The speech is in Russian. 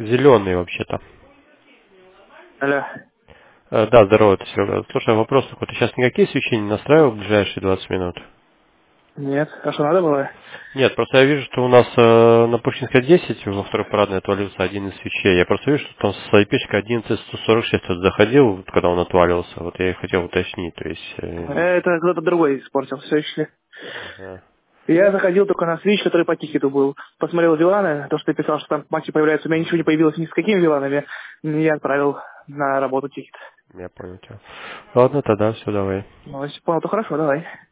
Зеленый вообще-то. Алло. Да, здорово, это Серега. Слушай, вопрос такой. Ты сейчас никакие свечи не настраивал в ближайшие 20 минут? Нет, а что надо было? Нет, просто я вижу, что у нас на Пушкинской 10 во второй парадной отвалился один из свечей. Я просто вижу, что там с IP-шкой 11146 вот заходил, вот когда он отвалился. Вот я и хотел уточнить. То есть... Это кто-то другой испортил все еще. ага. Я заходил только на свич, который по тикету был. Посмотрел виланы, то, что ты писал, что там матчи появляются. У меня ничего не появилось ни с какими виланами. Я отправил на работу тикет. Я понял тебя. Ладно, тогда все, давай. Ну, если понял, то хорошо, давай.